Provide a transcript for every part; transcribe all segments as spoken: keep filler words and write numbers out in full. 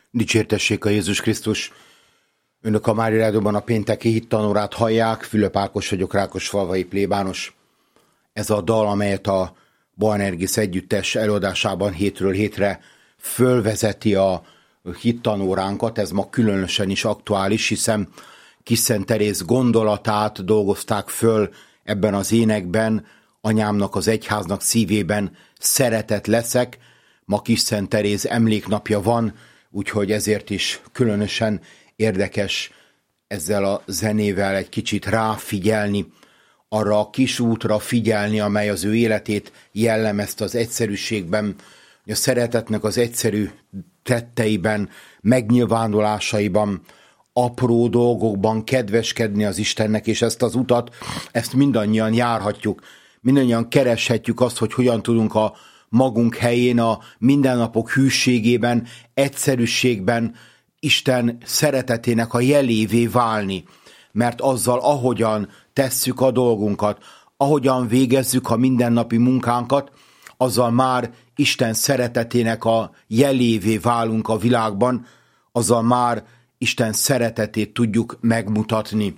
Dicsértessék a Jézus Krisztus! Önök a Mária Rádióban a pénteki hittanórát hallják, Fülöp Ákos vagyok, Rákosfalvai plébános. Ez a dal, amelyet a Boanerges együttes előadásában hétről hétre fölvezeti a hittanóránkat, ez ma különösen is aktuális, hiszen Kis Szent Teréz gondolatát dolgozták föl ebben az énekben, anyámnak, az egyháznak szívében szeretett leszek. Ma Kis Szent Teréz emléknapja van, úgyhogy ezért is különösen érdekes ezzel a zenével egy kicsit ráfigyelni, arra a kis útra figyelni, amely az ő életét jellemezte az egyszerűségben, a szeretetnek az egyszerű tetteiben, megnyilvánulásaiban, apró dolgokban kedveskedni az Istennek, és ezt az utat, ezt mindannyian járhatjuk, mindannyian kereshetjük azt, hogy hogyan tudunk a magunk helyén, a mindennapok hűségében, egyszerűségben Isten szeretetének a jelévé válni, mert azzal, ahogyan tesszük a dolgunkat, ahogyan végezzük a mindennapi munkánkat, azzal már Isten szeretetének a jelévé válunk a világban, azzal már Isten szeretetét tudjuk megmutatni.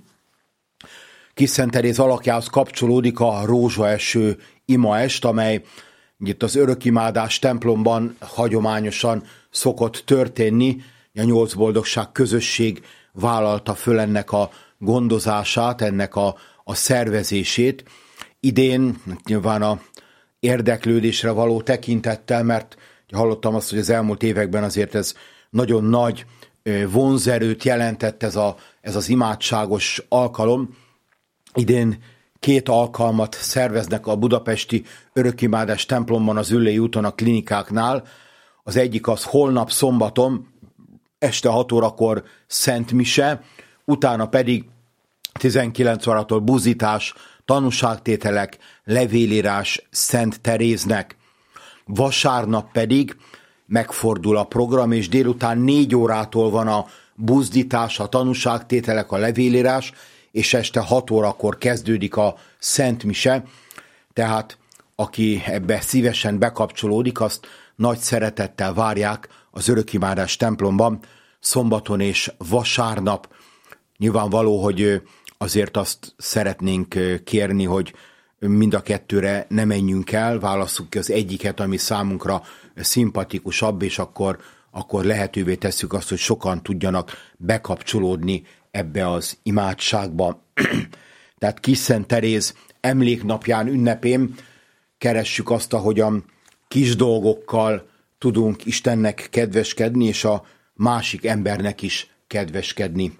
Kis Szent Teréz alakjához kapcsolódik a rózsaeső imaest, amely itt az örökimádás templomban hagyományosan szokott történni. A Nyolc Boldogság közösség vállalta föl ennek a gondozását, ennek a, a szervezését. Idén nyilván a érdeklődésre való tekintettel, mert hallottam azt, hogy az elmúlt években azért ez nagyon nagy vonzerőt jelentett ez, a, ez az imádságos alkalom. Idén két alkalmat szerveznek a budapesti örökimádás templomban az Üllői úton a klinikáknál. Az egyik az holnap szombaton, este hat órakor Szent Mise, utána pedig tizenkilenc órától buzítás, tanúságtételek, levélírás Szent Teréznek. Vasárnap pedig megfordul a program, és délután négy órától van a buzdítás, a tanúságtételek, a levélírás, és este hat órakor kezdődik a Szent Mise, tehát aki ebbe szívesen bekapcsolódik, azt nagy szeretettel várják az örökimádás templomban, szombaton és vasárnap. Nyilvánvaló, hogy azért azt szeretnénk kérni, hogy mind a kettőre ne menjünk el, válasszuk ki az egyiket, ami számunkra szimpatikusabb, és akkor, akkor lehetővé tesszük azt, hogy sokan tudjanak bekapcsolódni ebbe az imádságba. Tehát Kis Szent Teréz emléknapján, ünnepén keressük azt, ahogyan kis dolgokkal tudunk Istennek kedveskedni, és a másik embernek is kedveskedni.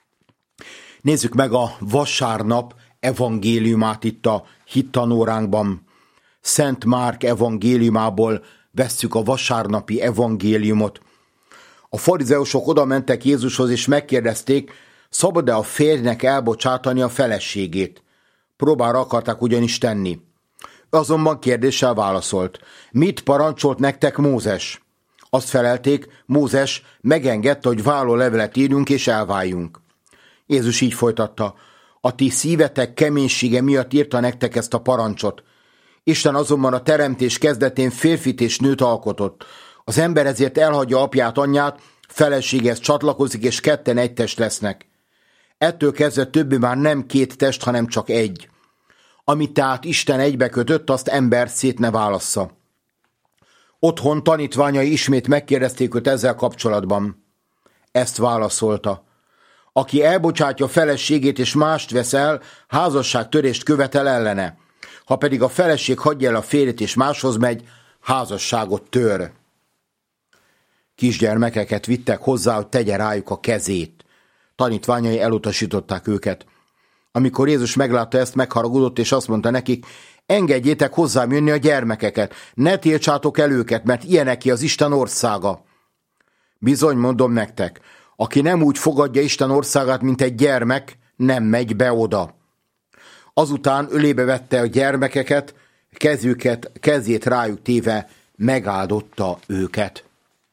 Nézzük meg a vasárnap evangéliumát itt a hittanóránkban. Szent Márk evangéliumából vesszük a vasárnapi evangéliumot. A farizeusok oda mentek Jézushoz, és megkérdezték, szabad-e a férjnek elbocsátani a feleségét? Próbára akarták ugyanis tenni. Azonban kérdéssel válaszolt. Mit parancsolt nektek Mózes? Azt felelték, Mózes megengedte, hogy vállólevelet írjunk és elváljunk. Jézus így folytatta. A ti szívetek keménysége miatt írta nektek ezt a parancsot. Isten azonban a teremtés kezdetén férfit és nőt alkotott. Az ember ezért elhagyja apját, anyját, feleséghez csatlakozik, és ketten egy test lesznek. Ettől kezdve többé már nem két test, hanem csak egy. Amit tehát Isten egybekötött, azt ember szét ne válassza. Otthon tanítványai ismét megkérdezték őt ezzel kapcsolatban. Ezt válaszolta. Aki elbocsátja a feleségét és mást vesz el, házasságtörést követel ellene. Ha pedig a feleség hagyja el a férjét és máshoz megy, házasságot tör. Kisgyermekeket vittek hozzá, hogy tegye rájuk a kezét. Tanítványai elutasították őket. Amikor Jézus meglátta ezt, megharagudott, és azt mondta nekik, engedjétek hozzám jönni a gyermekeket, ne tiltsátok el őket, mert ilyeneké az Isten országa. Bizony, mondom nektek, aki nem úgy fogadja Isten országát, mint egy gyermek, nem megy be oda. Azután ölébe vette a gyermekeket, kezüket, kezét rájuk téve megáldotta őket.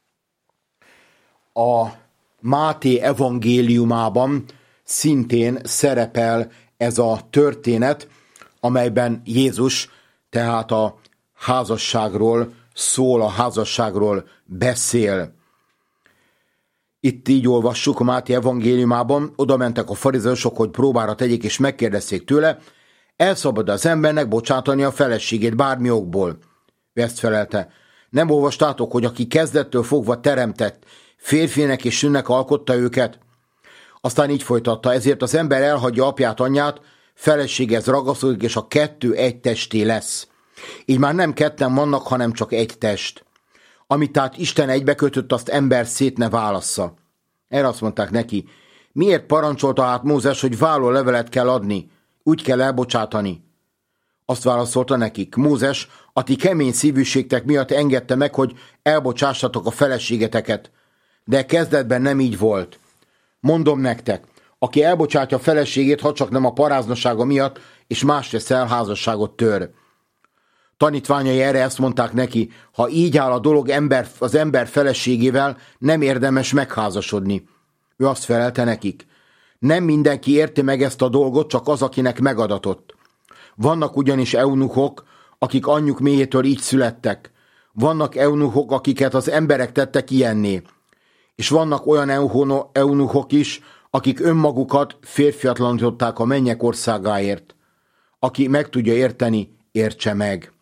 A Máté evangéliumában szintén szerepel ez a történet, amelyben Jézus tehát a házasságról szól, a házasságról beszél. Itt így olvassuk a Máté evangéliumában, oda mentek a farizeusok, hogy próbára tegyék, és megkérdezték tőle, elszabad az embernek bocsátani a feleségét bármi okból. Ő ezt felelte, nem olvastátok, hogy aki kezdettől fogva teremtett, férfinek és nőnek alkotta őket? Aztán így folytatta, ezért az ember elhagyja apját, anyját, feleséghez ragaszkodik, és a kettő egy testé lesz. Így már nem ketten vannak, hanem csak egy test. Amit tehát Isten egybekötött, azt ember szét ne válassza. Erre azt mondták neki, miért parancsolta hát Mózes, hogy vállólevelet kell adni, úgy kell elbocsátani? Azt válaszolta nekik, Mózes, a ti kemény szívűségtek miatt engedte meg, hogy elbocsássatok a feleségeteket. De kezdetben nem így volt. Mondom nektek, aki elbocsátja a feleségét, ha csak nem a paráznasága miatt, és másrészt házasságot tör. Tanítványai erre ezt mondták neki, ha így áll a dolog ember, az ember feleségével, nem érdemes megházasodni. Ő azt felelte nekik, nem mindenki érti meg ezt a dolgot, csak az, akinek megadatott. Vannak ugyanis eunuchok, akik anyjuk méhétől így születtek. Vannak eunuchok, akiket az emberek tettek ilyenné. És vannak olyan eunuchok is, akik önmagukat férfiatlanították a mennyek országáért. Aki meg tudja érteni, értse meg.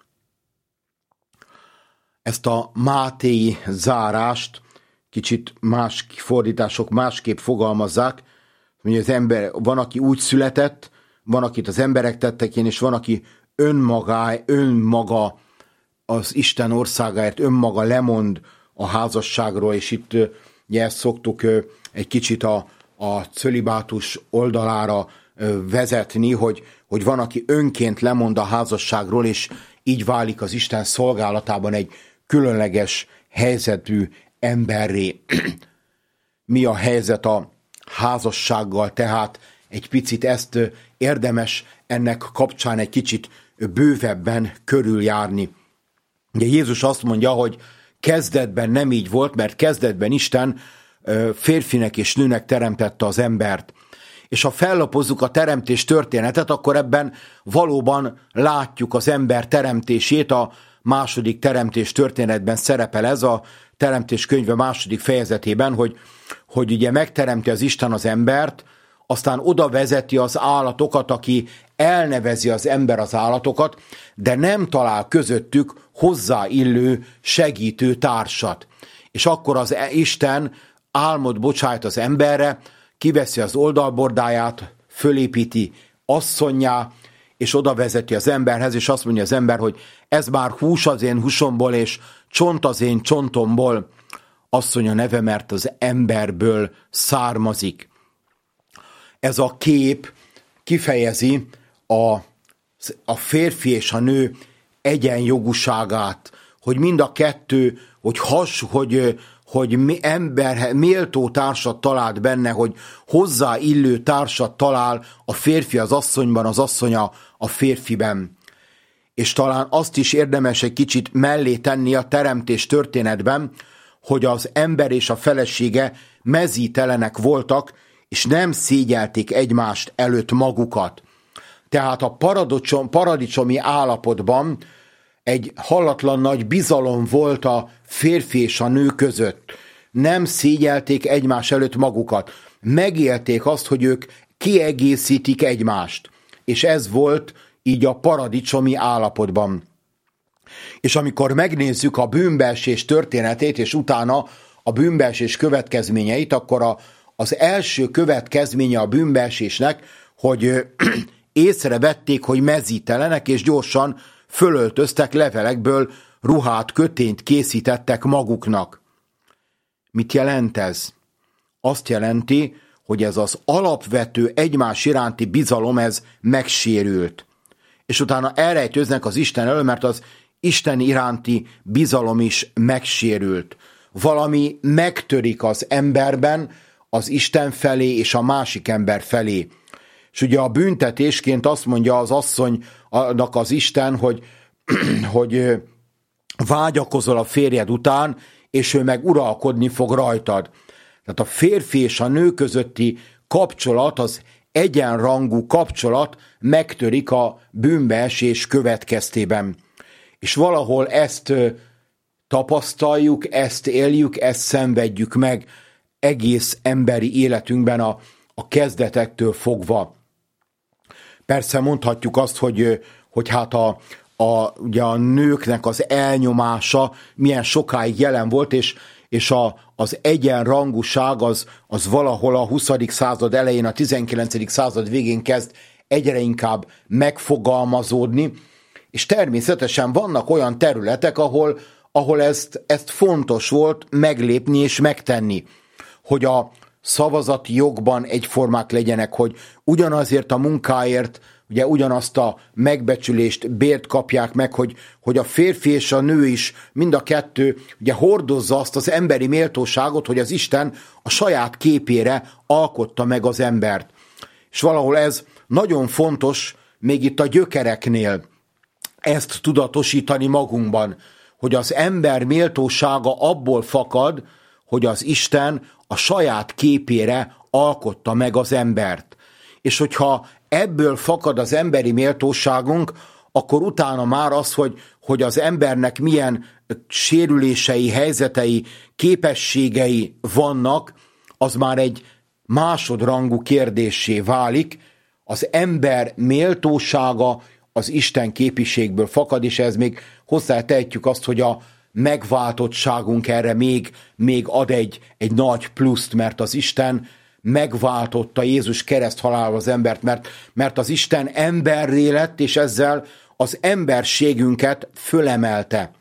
Ezt a mátéi zárást kicsit más fordítások másképp fogalmazzák, hogy az ember, van, aki úgy született, van, akit az emberek tettek én, és van, aki önmaga, önmaga az Isten országáért, önmaga lemond a házasságról, és itt ugye ezt szoktuk egy kicsit a, a cölibátus oldalára vezetni, hogy, hogy van, aki önként lemond a házasságról, és így válik az Isten szolgálatában egy különleges helyzetű emberré. Mi a helyzet a házassággal, tehát egy picit ezt érdemes ennek kapcsán egy kicsit bővebben körüljárni. Ugye Jézus azt mondja, hogy kezdetben nem így volt, mert kezdetben Isten férfinek és nőnek teremtette az embert. És ha fellapozzuk a teremtés történetet, akkor ebben valóban látjuk az ember teremtését, a második teremtés történetben szerepel ez a teremtés könyve második fejezetében, hogy, hogy ugye megteremti az Isten az embert, aztán oda vezeti az állatokat, aki elnevezi az ember az állatokat, de nem talál közöttük hozzáillő segítő társat. És akkor az Isten álmot bocsájt az emberre, kiveszi az oldalbordáját, fölépíti asszonnyá, és oda vezeti az emberhez, és azt mondja az ember, hogy ez már hús az én húsomból, és csont az én csontomból, asszony a neve, mert az emberből származik. Ez a kép kifejezi a, a férfi és a nő egyenjogúságát, hogy mind a kettő, hogy has, hogy, hogy ember, méltó társat talált benne, hogy hozzáillő társat talál a férfi az asszonyban, az asszony a, a férfiben. És talán azt is érdemes egy kicsit mellé tenni a teremtés történetben, hogy az ember és a felesége mezítelenek voltak, és nem szégyelték egymást előtt magukat. Tehát a paradicsom, paradicsomi állapotban egy hallatlan nagy bizalom volt a férfi és a nő között. Nem szégyelték egymás előtt magukat. Megélték azt, hogy ők kiegészítik egymást. És ez volt így a paradicsomi állapotban. És amikor megnézzük a bűnbeesés történetét, és utána a bűnbeesés következményeit, akkor a, az első következménye a bűnbeesésnek, hogy észrevették, hogy mezítelenek, és gyorsan fölöltöztek levelekből, ruhát, kötényt készítettek maguknak. Mit jelent ez? Azt jelenti, hogy ez az alapvető egymás iránti bizalom, ez megsérült. És utána elrejtőznek az Isten elől, mert az Isten iránti bizalom is megsérült. Valami megtörik az emberben, az Isten felé és a másik ember felé. És ugye a büntetésként azt mondja az asszonynak az Isten, hogy, hogy vágyakozol a férjed után, és ő meg uralkodni fog rajtad. Tehát a férfi és a nő közötti kapcsolat, az egyenrangú kapcsolat megtörik a bűnbeesés következtében. És valahol ezt tapasztaljuk, ezt éljük, ezt szenvedjük meg. egész emberi életünkben a, a kezdetektől fogva. Persze mondhatjuk azt, hogy, hogy hát a, a, ugye a nőknek az elnyomása milyen sokáig jelen volt, és, és a, az egyenrangúság az, az valahol a huszadik század elején, a tizenkilencedik század végén kezd egyre inkább megfogalmazódni, és természetesen vannak olyan területek, ahol, ahol ezt, ezt fontos volt meglépni és megtenni, hogy a szavazati jogban egyformák legyenek, hogy ugyanazért a munkáért, ugye ugyanazt a megbecsülést, bért kapják meg, hogy, hogy a férfi és a nő is mind a kettő ugye hordozza azt az emberi méltóságot, hogy az Isten a saját képére alkotta meg az embert. És valahol ez nagyon fontos még itt a gyökereknél ezt tudatosítani magunkban, hogy az ember méltósága abból fakad, hogy az Isten a saját képére alkotta meg az embert. És hogyha ebből fakad az emberi méltóságunk, akkor utána már az, hogy, hogy az embernek milyen sérülései, helyzetei, képességei vannak, az már egy másodrangú kérdéssé válik. Az ember méltósága az Isten képiségből fakad, és ez még hozzátehetjük azt, hogy a megváltottságunk erre még, még ad egy, egy nagy pluszt, mert az Isten megváltotta Jézus kereszthalálával az embert, mert, mert az Isten emberré lett, és ezzel az emberségünket fölemelte.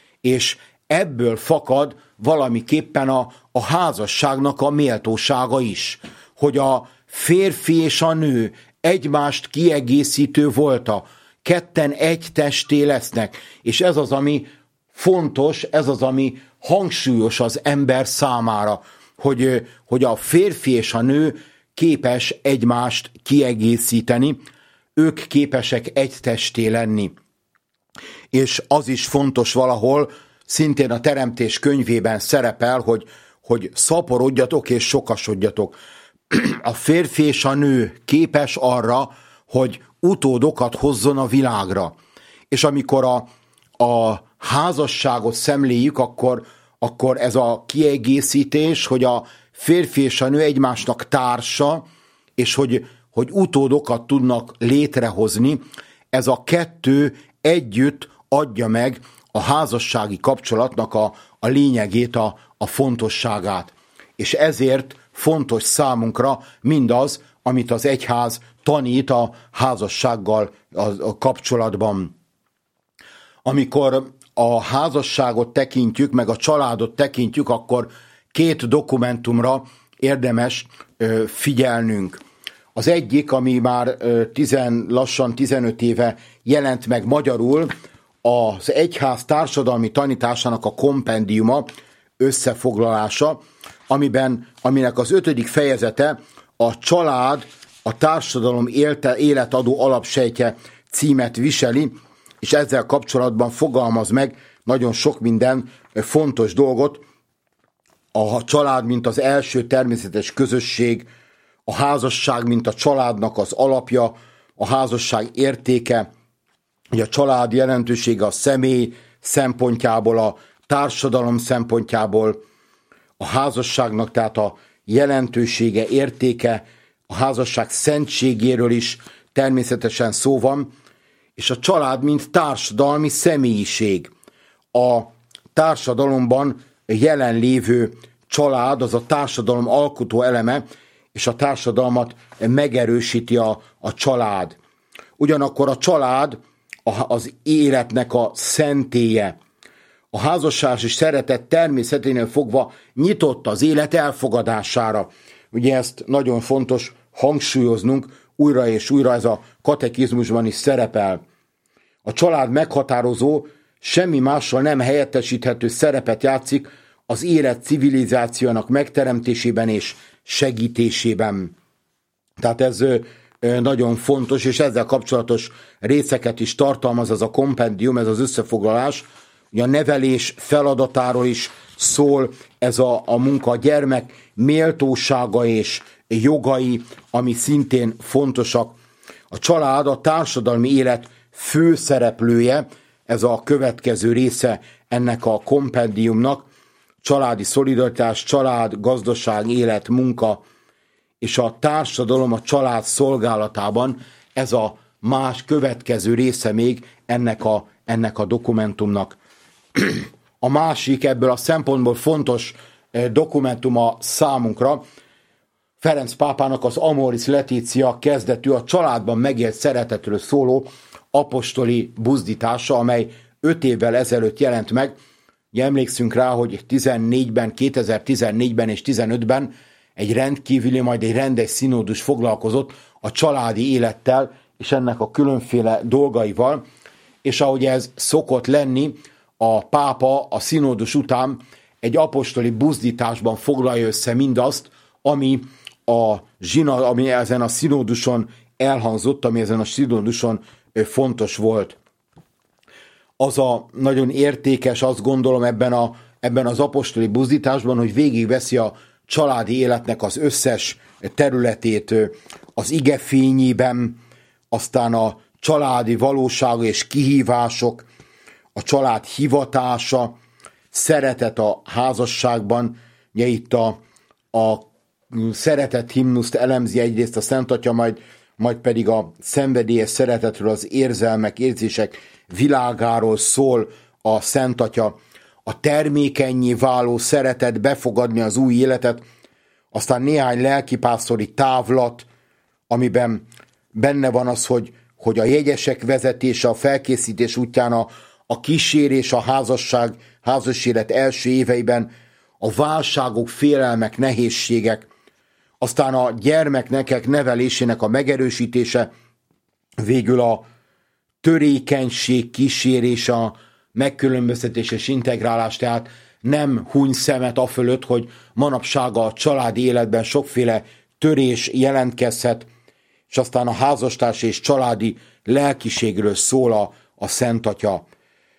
És ebből fakad valamiképpen a, a házasságnak a méltósága is, hogy a férfi és a nő egymást kiegészítő volta, ketten egy testé lesznek, és ez az, ami fontos, ez az, ami hangsúlyos az ember számára, hogy, hogy a férfi és a nő képes egymást kiegészíteni, ők képesek egy testé lenni. És az is fontos valahol, szintén a Teremtés könyvében szerepel, hogy, hogy szaporodjatok és sokasodjatok. A férfi és a nő képes arra, hogy utódokat hozzon a világra. És amikor a, a házasságot szemléljük, akkor, akkor ez a kiegészítés, hogy a férfi és a nő egymásnak társa, és hogy, hogy utódokat tudnak létrehozni, ez a kettő együtt adja meg a házassági kapcsolatnak a, a lényegét, a, a fontosságát. És ezért fontos számunkra mindaz, amit az egyház tanít a házassággal a, a kapcsolatban. Amikor a házasságot tekintjük, meg a családot tekintjük, akkor két dokumentumra érdemes ö, figyelnünk. Az egyik, ami már ö, tizen, lassan tizenöt éve jelent meg magyarul, az egyház társadalmi tanításának a kompendiuma, összefoglalása, amiben, aminek az ötödik fejezete a család, a társadalom élte, életadó alapsejtje címet viseli, és ezzel kapcsolatban fogalmaz meg nagyon sok minden fontos dolgot. A család, mint az első természetes közösség, a házasság, mint a családnak az alapja, a házasság értéke, hogy a család jelentősége a személy szempontjából, a társadalom szempontjából, a házasságnak, tehát a jelentősége, értéke, a házasság szentségéről is természetesen szó van, és a család, mint társadalmi személyiség. A társadalomban jelenlévő család, az a társadalom alkotó eleme, és a társadalmat megerősíti a, a család. Ugyanakkor a család az életnek a szentélye. A házasság és szeretet természeténél fogva nyitott az élet elfogadására. Ugye ezt nagyon fontos hangsúlyoznunk, újra és újra ez a katekizmusban is szerepel. A család meghatározó, semmi mással nem helyettesíthető szerepet játszik az élet civilizációnak megteremtésében és segítésében. Tehát ez nagyon fontos, és ezzel kapcsolatos részeket is tartalmaz ez a kompendium, ez az összefoglalás. Ugye a nevelés feladatáról is szól ez a, a munka, a gyermek méltósága és jogai, ami szintén fontosak. A család a társadalmi élet főszereplője, ez a következő része ennek a kompendiumnak. A családi szolidaritás, család, gazdaság, élet, munka és a társadalom a család szolgálatában. Ez a más következő része még ennek a, ennek a dokumentumnak. A másik ebből a szempontból fontos dokumentuma számunkra Ferenc pápának az Amoris Laetitia kezdetű, a családban megélt szeretetről szóló apostoli buzdítása, amely öt évvel ezelőtt jelent meg. Emlékszünk rá, hogy tizennégyben, kétezer-tizennégyben és tizenötben egy rendkívüli, majd egy rendes színódus foglalkozott a családi élettel és ennek a különféle dolgaival, és ahogy ez szokott lenni, a pápa a színódus után egy apostoli buzdításban foglalja össze mindazt, ami, a zsina, ami ezen a színóduson elhangzott, ami ezen a színóduson fontos volt. Az a nagyon értékes, azt gondolom ebben, a, ebben az apostoli buzdításban, hogy végigveszi a családi életnek az összes területét az ige fényében, aztán a családi valóság és kihívások, a család hivatása, szeretet a házasságban. Ugye itt a, a szeretet himnuszt elemzi egyrészt a Szent Atya, majd, majd pedig a szenvedélyes szeretetről, az érzelmek, érzések világáról szól a Szent Atya. A termékennyé váló szeretet, befogadni az új életet, aztán néhány lelkipásztori távlat, amiben benne van az, hogy, hogy a jegyesek vezetése, a felkészítés útján a, a kísérés, a házasság, házas élet első éveiben, a válságok, félelmek, nehézségek, aztán a gyermeknek nevelésének a megerősítése, végül a törékenység kísérés, a megkülönböztetés és integrálás, tehát nem huny szemet afölött, hogy manapság a családi életben sokféle törés jelentkezhet, és aztán a házastárs és családi lelkiségről szól a, a Szent Atya.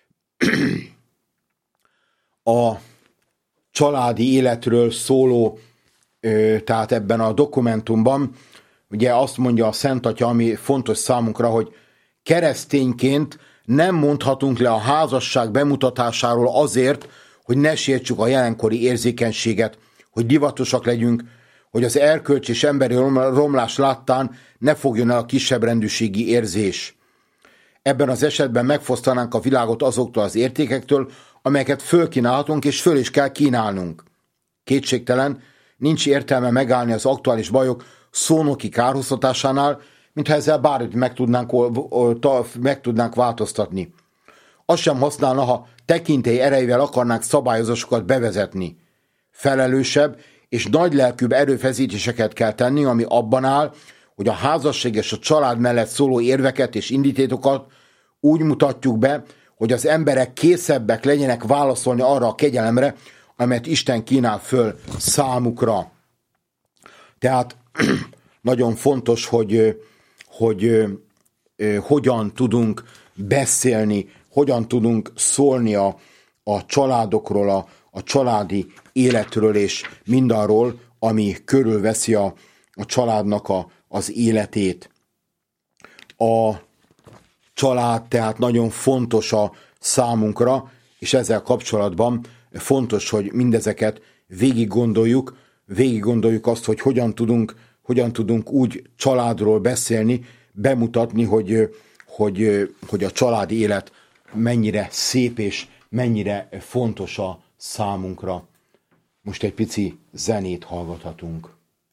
A családi életről szóló, tehát ebben a dokumentumban, ugye azt mondja a Szent Atya, ami fontos számunkra, hogy keresztényként nem mondhatunk le a házasság bemutatásáról azért, hogy ne sértsük a jelenkori érzékenységet, hogy divatosak legyünk, hogy az erkölcs és emberi romlás láttán ne fogjon el a kisebbrendűségi érzés. Ebben az esetben megfosztanánk a világot azoktól az értékektől, amelyeket fölkínálhatunk és föl is kell kínálnunk. Kétségtelen, nincs értelme megállni az aktuális bajok szónoki kárhoztatásánál, mintha ezzel bármit meg tudnánk, meg tudnánk változtatni. Az sem használna, ha tekintély erejével akarnánk szabályozásokat bevezetni. Felelősebb és nagylelkűbb erőfeszítéseket kell tenni, ami abban áll, hogy a házasság és a család mellett szóló érveket és indítétokat úgy mutatjuk be, hogy az emberek készebbek legyenek válaszolni arra a kegyelemre, amelyet Isten kínál föl számukra. Tehát nagyon fontos, hogy, hogy hogyan tudunk beszélni, hogyan tudunk szólni a, a családokról, a, a családi életről, és mindarról, ami körülveszi a, a családnak a, az életét. A család tehát nagyon fontos a számunkra, és ezzel kapcsolatban fontos, hogy mindezeket végig gondoljuk, végig gondoljuk azt, hogy hogyan tudunk, hogyan tudunk úgy családról beszélni, bemutatni, hogy, hogy, hogy a családi élet mennyire szép és mennyire fontos a számunkra. Most egy pici zenét hallgathatunk.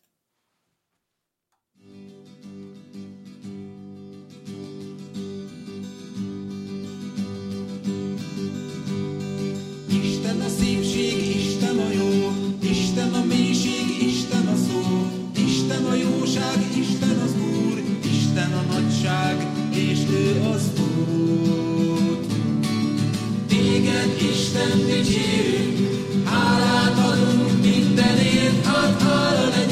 Isten a szépség, Isten a jó, Isten a mélység, Isten a szó, Isten a jóság, Isten az Úr, Isten a nagyság, és ő az Úr. Téged, Isten, dicsérünk, hálát adunk mindenért, hadd hála legyen.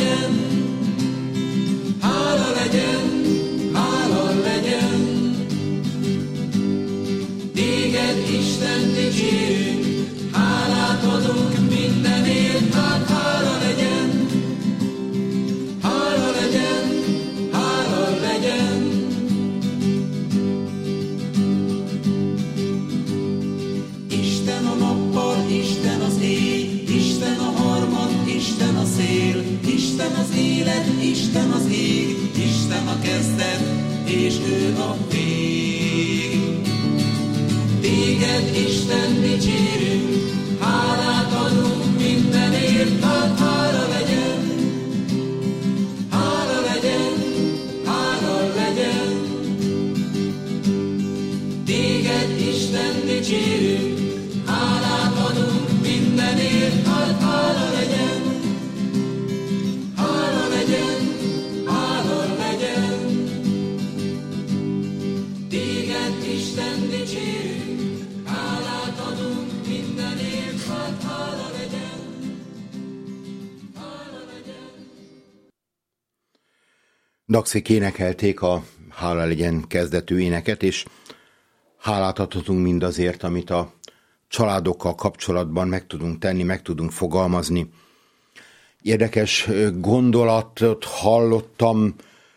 Daxék énekelték a Hála legyen kezdetű éneket, és hálát adhatunk mindazért, amit a családokkal kapcsolatban meg tudunk tenni, meg tudunk fogalmazni. Érdekes gondolatot hallottam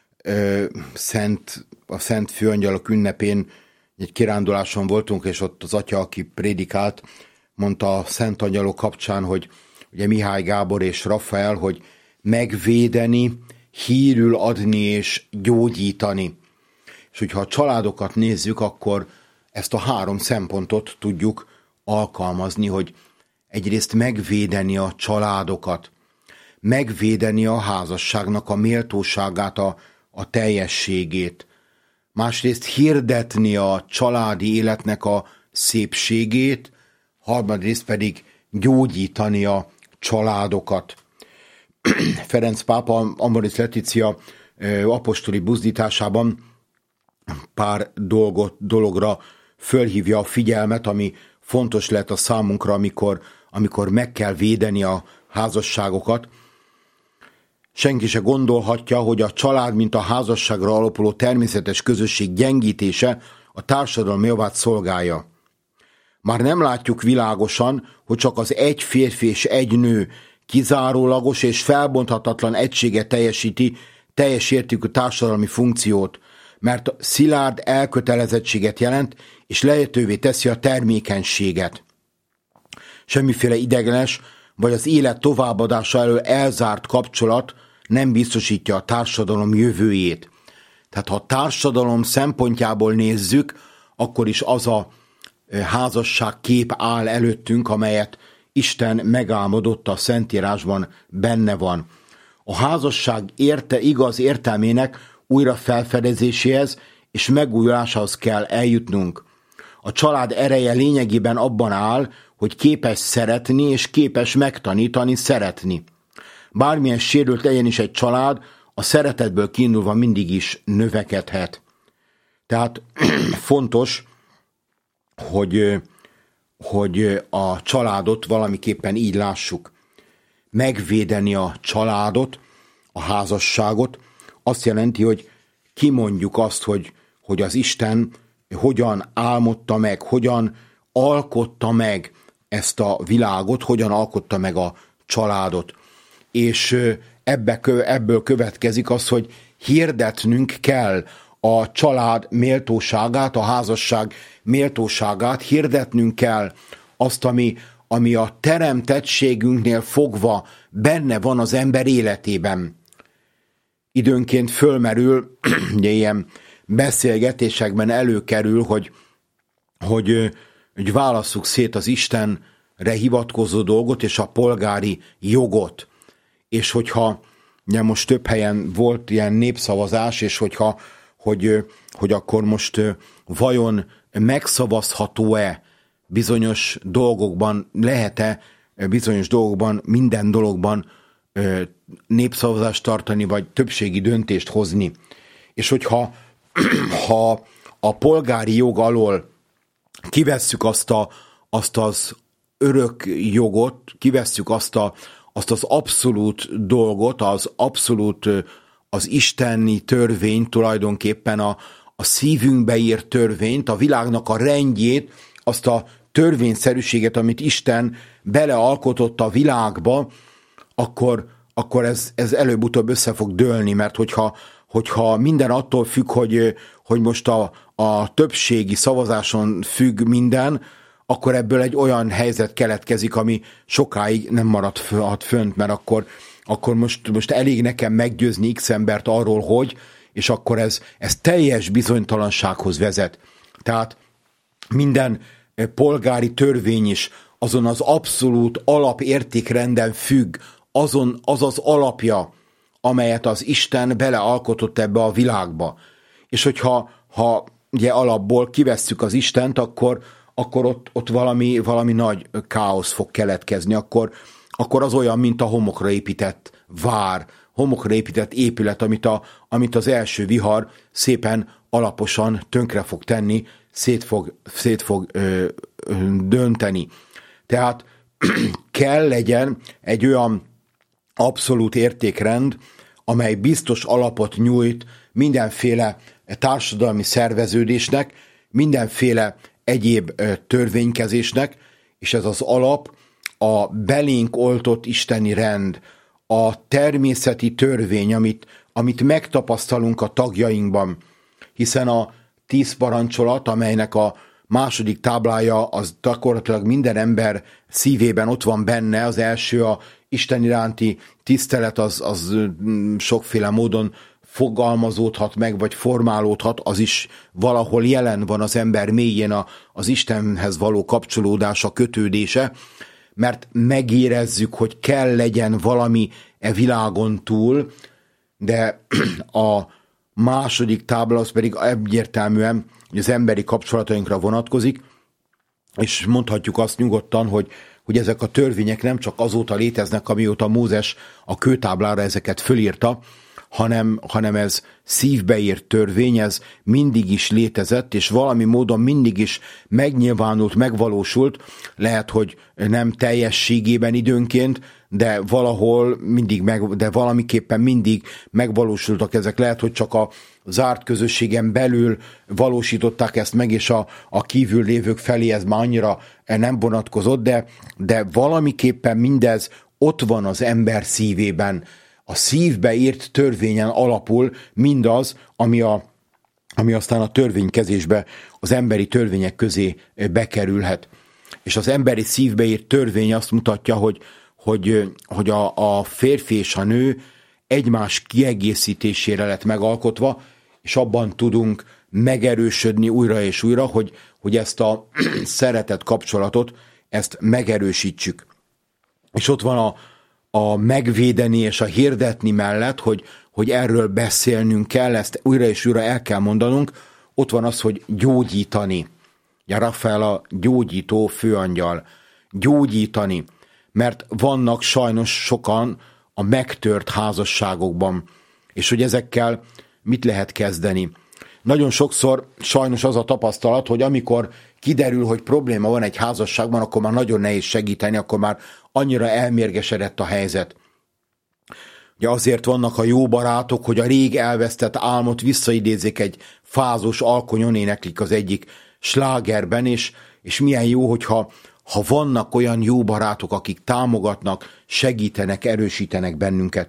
Szent, a Szent Főangyalok ünnepén, egy kiránduláson voltunk, és ott az atya, aki prédikált, mondta a Szent Angyalok kapcsán, hogy ugye Mihály Gábor és Rafael, hogy megvédeni, hírül adni és gyógyítani. És hogyha a családokat nézzük, akkor ezt a három szempontot tudjuk alkalmazni, hogy egyrészt megvédeni a családokat, megvédeni a házasságnak a méltóságát, a, a teljességét, másrészt hirdetni a családi életnek a szépségét, harmadrészt pedig gyógyítani a családokat. Ferenc pápa Amoris Laetitia apostoli buzdításában pár dolgot, dologra fölhívja a figyelmet, ami fontos lehet a számunkra, amikor, amikor meg kell védeni a házasságokat. Senki se gondolhatja, hogy a család, mint a házasságra alapuló természetes közösség gyengítése a társadalom javát szolgálja. Már nem látjuk világosan, hogy csak az egy férfi és egy nő kizárólagos és felbonthatatlan egysége teljesíti teljes értékű társadalmi funkciót, mert szilárd elkötelezettséget jelent, és lehetővé teszi a termékenységet. Semmiféle idegenes, vagy az élet továbbadása elől elzárt kapcsolat nem biztosítja a társadalom jövőjét. Tehát ha a társadalom szempontjából nézzük, akkor is az a házasság kép áll előttünk, amelyet Isten megálmodott a Szentírásban, benne van. A házasság érte, igaz értelmének újra felfedezéséhez és megújulásához kell eljutnunk. A család ereje lényegében abban áll, hogy képes szeretni és képes megtanítani szeretni. Bármilyen sérült legyen is egy család, a szeretetből kiindulva mindig is növekedhet. Tehát fontos, hogy, hogy a családot valamiképpen így lássuk. Megvédeni a családot, a házasságot, azt jelenti, hogy kimondjuk azt, hogy, hogy az Isten hogyan álmodta meg, hogyan alkotta meg ezt a világot, hogyan alkotta meg a családot. És ebbe, ebből következik az, hogy hirdetnünk kell a család méltóságát, a házasság méltóságát, hirdetnünk kell azt, ami, ami a teremtettségünknél fogva benne van az ember életében. Időnként fölmerül, ugye ilyen beszélgetésekben előkerül, hogy, hogy, hogy válasszuk szét az Istenre hivatkozó dolgot és a polgári jogot. És hogyha ugye most több helyen volt ilyen népszavazás, és hogyha hogy, hogy akkor most vajon megszavazható-e bizonyos dolgokban, lehet-e bizonyos dolgokban, minden dologban népszavazást tartani, vagy többségi döntést hozni. És hogyha ha a polgári jog alól kivesszük azt, a, azt az örök jogot, kivesszük azt, a, azt az abszolút dolgot, az abszolút, az isteni törvényt, tulajdonképpen a, a szívünkbe írt törvényt, a világnak a rendjét, azt a törvényszerűséget, amit Isten belealkotott a világba, akkor, akkor ez, ez előbb-utóbb össze fog dőlni, mert hogyha, hogyha minden attól függ, hogy, hogy most a, a többségi szavazáson függ minden, akkor ebből egy olyan helyzet keletkezik, ami sokáig nem marad fönt, mert akkor, akkor most, most elég nekem meggyőzni X embert arról, hogy, és akkor ez, ez teljes bizonytalansághoz vezet. Tehát minden polgári törvény is azon az abszolút alapértékrenden függ, azon az az alapja, amelyet az Isten belealkotott ebbe a világba. És hogyha ha ugye alapból kivesszük az Istent, akkor, akkor ott, ott valami, valami nagy káosz fog keletkezni, akkor, akkor az olyan, mint a homokra épített vár, homokra épített épület, amit, a, amit az első vihar szépen alaposan tönkre fog tenni, szét fog, szét fog ö, ö, dönteni. Tehát kell legyen egy olyan abszolút értékrend, amely biztos alapot nyújt mindenféle társadalmi szerveződésnek, mindenféle egyéb törvénykezésnek, és ez az alap a belénk oltott isteni rend, a természeti törvény, amit, amit megtapasztalunk a tagjainkban, hiszen a tíz parancsolat, amelynek a második táblája, az gyakorlatilag minden ember szívében ott van benne. Az első, a Isten iránti tisztelet, az, az sokféle módon fogalmazódhat meg, vagy formálódhat, az is valahol jelen van az ember mélyén a, az Istenhez való kapcsolódása, kötődése, mert megérezzük, hogy kell legyen valami e világon túl, de a második tábla az pedig egyértelműen az emberi kapcsolatainkra vonatkozik, és mondhatjuk azt nyugodtan, hogy, hogy ezek a törvények nem csak azóta léteznek, amióta Mózes a kőtáblára ezeket fölírta, hanem, hanem ez szívbeírt törvény, ez mindig is létezett, és valami módon mindig is megnyilvánult, megvalósult, lehet, hogy nem teljességében időnként, de valahol mindig, meg, de valamiképpen mindig megvalósultak ezek. Lehet, hogy csak a zárt közösségen belül valósították ezt meg, és a, a kívül lévők felé ez már annyira nem vonatkozott, de, de valamiképpen mindez ott van az ember szívében. A szívbe írt törvényen alapul mindaz, ami, a, ami aztán a törvénykezésbe, az emberi törvények közé bekerülhet. És az emberi szívbe írt törvény azt mutatja, hogy, hogy, hogy a, a férfi és a nő egymás kiegészítésére lett megalkotva, és abban tudunk megerősödni újra és újra, hogy, hogy ezt a szeretet kapcsolatot, ezt megerősítsük. És ott van a a megvédeni és a hirdetni mellett, hogy, hogy erről beszélnünk kell, ezt újra és újra el kell mondanunk, ott van az, hogy gyógyítani. Ja, Rafael a gyógyító főangyal. Gyógyítani. Mert vannak sajnos sokan a megtört házasságokban, és hogy ezekkel mit lehet kezdeni. Nagyon sokszor sajnos az a tapasztalat, hogy amikor kiderül, hogy probléma van egy házasságban, akkor már nagyon nehéz segíteni, akkor már annyira elmérgesedett a helyzet. Ugye azért vannak a jó barátok, hogy a rég elvesztett álmot visszaidézzék, egy fázós alkonyon éneklik az egyik slágerben, és, és milyen jó, hogyha ha vannak olyan jó barátok, akik támogatnak, segítenek, erősítenek bennünket.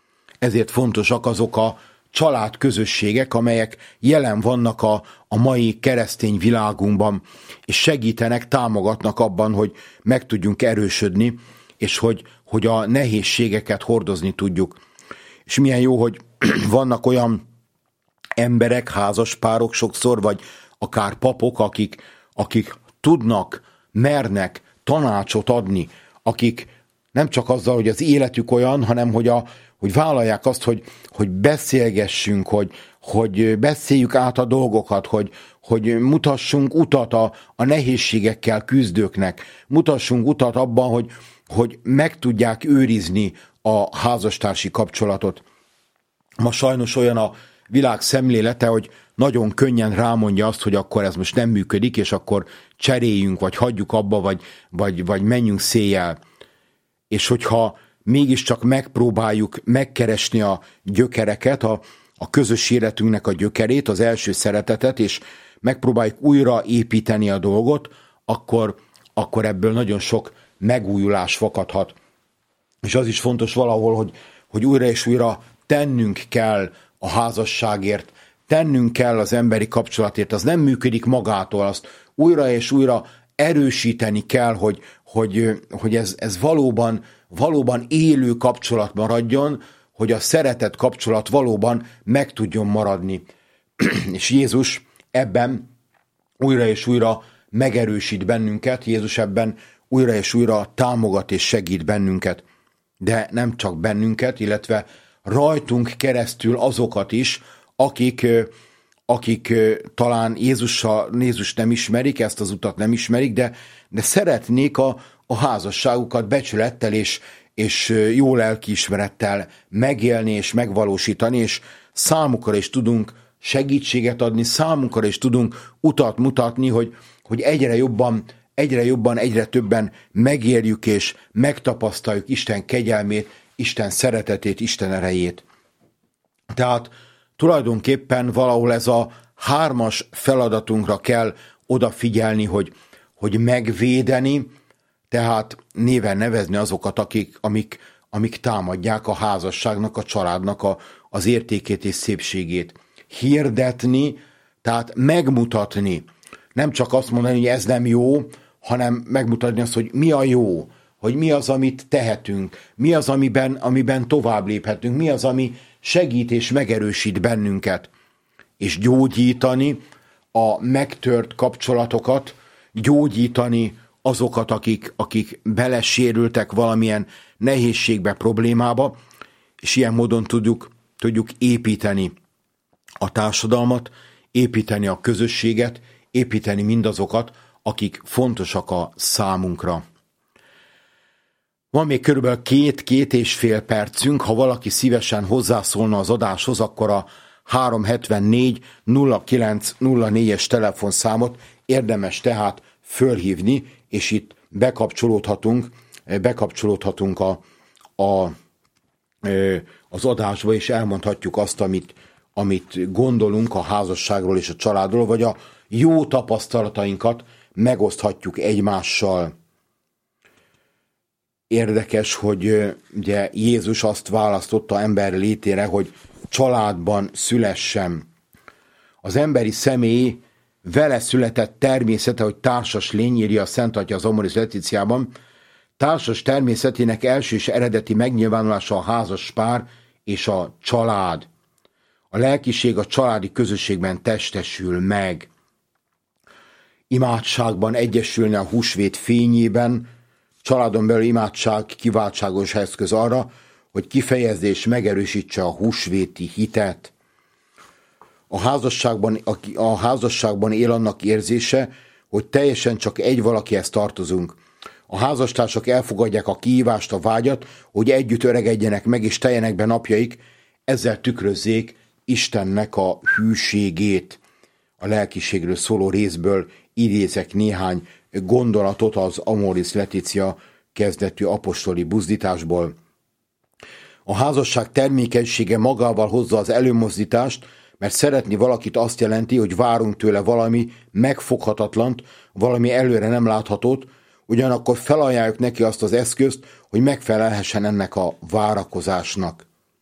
Ezért fontosak azok a családközösségek, amelyek jelen vannak a, a mai keresztény világunkban, és segítenek, támogatnak abban, hogy meg tudjunk erősödni, és hogy, hogy a nehézségeket hordozni tudjuk. És milyen jó, hogy vannak olyan emberek, házaspárok sokszor, vagy akár papok, akik, akik tudnak, mernek tanácsot adni, akik nem csak azzal, hogy az életük olyan, hanem hogy a hogy vállalják azt, hogy, hogy beszélgessünk, hogy, hogy beszéljük át a dolgokat, hogy, hogy mutassunk utat a, a nehézségekkel küzdőknek, mutassunk utat abban, hogy, hogy meg tudják őrizni a házastársi kapcsolatot. Ma sajnos olyan a világ szemlélete, hogy nagyon könnyen rámondja azt, hogy akkor ez most nem működik, és akkor cseréljünk, vagy hagyjuk abba, vagy, vagy, vagy menjünk széjjel. És hogyha mégiscsak megpróbáljuk megkeresni a gyökereket, a, a közös életünknek a gyökerét, az első szeretetet, és megpróbáljuk újra építeni a dolgot, akkor, akkor ebből nagyon sok megújulás fakadhat. És az is fontos valahol, hogy, hogy újra és újra tennünk kell a házasságért, tennünk kell az emberi kapcsolatért, az nem működik magától, azt újra és újra erősíteni kell, hogy, hogy, hogy ez, ez valóban, valóban élő kapcsolat maradjon, hogy a szeretet kapcsolat valóban meg tudjon maradni. És Jézus ebben újra és újra megerősít bennünket, Jézus ebben újra és újra támogat és segít bennünket. De nem csak bennünket, illetve rajtunk keresztül azokat is, akik, akik talán Jézussal, Jézus nem ismerik, ezt az utat nem ismerik, de, de szeretnék a, a házasságukat becsülettel és, és jó lelkiismerettel megélni és megvalósítani, és számukra is tudunk segítséget adni, számukra is tudunk utat mutatni, hogy, hogy egyre jobban, egyre jobban, egyre többen megérjük és megtapasztaljuk Isten kegyelmét, Isten szeretetét, Isten erejét. Tehát tulajdonképpen valahol ez a hármas feladatunkra kell odafigyelni, hogy, hogy megvédeni, tehát néven nevezni azokat, akik, amik, amik támadják a házasságnak, a családnak a, az értékét és szépségét. Hirdetni, tehát megmutatni. Nem csak azt mondani, hogy ez nem jó, hanem megmutatni azt, hogy mi a jó, hogy mi az, amit tehetünk, mi az, amiben, amiben tovább léphetünk, mi az, ami segít és megerősít bennünket. És gyógyítani a megtört kapcsolatokat, gyógyítani azokat, akik, akik belesérültek valamilyen nehézségbe, problémába, és ilyen módon tudjuk, tudjuk építeni a társadalmat, építeni a közösséget, építeni mindazokat, akik fontosak a számunkra. Van még körülbelül két-két és fél percünk, ha valaki szívesen hozzászólna az adáshoz, akkor a három hetvennégy nulla kilenc nulla négyes telefonszámot érdemes tehát fölhívni, és itt bekapcsolódhatunk, bekapcsolódhatunk a, a, az adásba, és elmondhatjuk azt, amit, amit gondolunk a házasságról és a családról, vagy a jó tapasztalatainkat megoszthatjuk egymással. Érdekes, hogy ugye Jézus azt választotta ember létére, hogy családban szülessen. Az emberi személy vele született természete, hogy társas lény, írja a Szent Atya az Amoris Laetitiában, társas természetének első és eredeti megnyilvánulása a házas pár és a család. A lelkiség a családi közösségben testesül meg. Imádságban egyesülni a húsvét fényében, családon belül imádság kiváltságos eszköz arra, hogy kifejezze és megerősítse a húsvéti hitet. A házasságban, a házasságban él annak érzése, hogy teljesen csak egy valakihez tartozunk. A házastársak elfogadják a kihívást, a vágyat, hogy együtt öregedjenek meg és teljenek be napjaik, ezzel tükrözzék Istennek a hűségét. A lelkiségről szóló részből idézek néhány gondolatot az Amoris Laetitia kezdetű apostoli buzdításból. A házasság termékenysége magával hozza az előmozdítást, mert szeretni valakit azt jelenti, hogy várunk tőle valami megfoghatatlant, valami előre nem láthatót, ugyanakkor felajánljuk neki azt az eszközt, hogy megfelelhessen ennek a várakozásnak.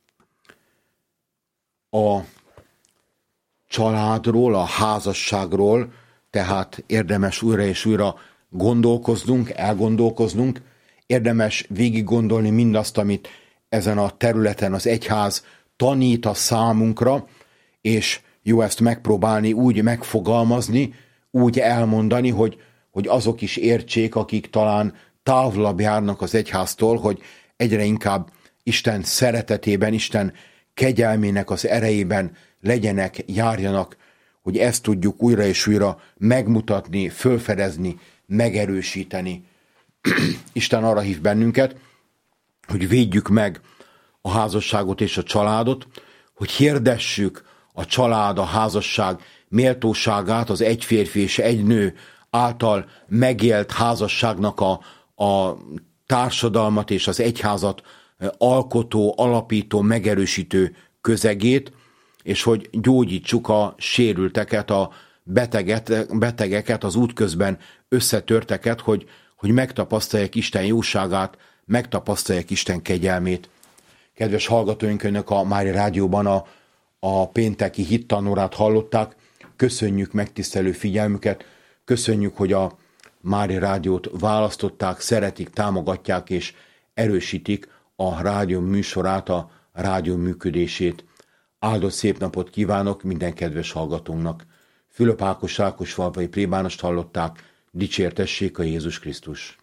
A családról, a házasságról, tehát érdemes újra és újra gondolkoznunk, elgondolkoznunk, érdemes végig gondolni mindazt, amit ezen a területen az egyház tanít a számunkra, és jó ezt megpróbálni úgy megfogalmazni, úgy elmondani, hogy, hogy azok is értsék, akik talán távolabb járnak az egyháztól, hogy egyre inkább Isten szeretetében, Isten kegyelmének az erejében legyenek, járjanak, hogy ezt tudjuk újra és újra megmutatni, fölfedezni, megerősíteni. Isten arra hív bennünket, hogy védjük meg a házasságot és a családot, hogy hirdessük a család, a házasság méltóságát, az egy férfi és egy nő által megélt házasságnak a, a társadalmat és az egyházat alkotó, alapító, megerősítő közegét, és hogy gyógyítsuk a sérülteket, a beteget, betegeket, az útközben összetörteket, hogy, hogy megtapasztalják Isten jóságát, megtapasztalják Isten kegyelmét. Kedves hallgatóink, önök a Mária Rádióban a, a pénteki hittanórát hallották. Köszönjük megtisztelő figyelmüket, köszönjük, hogy a Mária Rádiót választották, szeretik, támogatják és erősítik a rádió műsorát, a rádió működését. Áldott szép napot kívánok minden kedves hallgatónknak. Fülöp Ákos Rákosfalvai plébánost hallották, dicsértessék a Jézus Krisztus.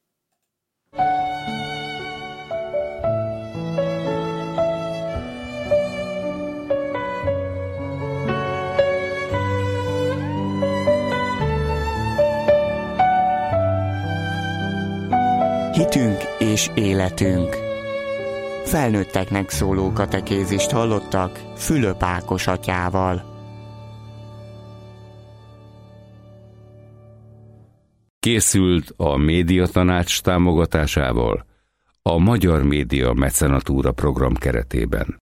Hitünk és életünk. Felnőtteknek szóló katekézist hallottak Fülöp Ákos atyával. Készült a Médiatanács támogatásával a Magyar Média Mecenatúra program keretében.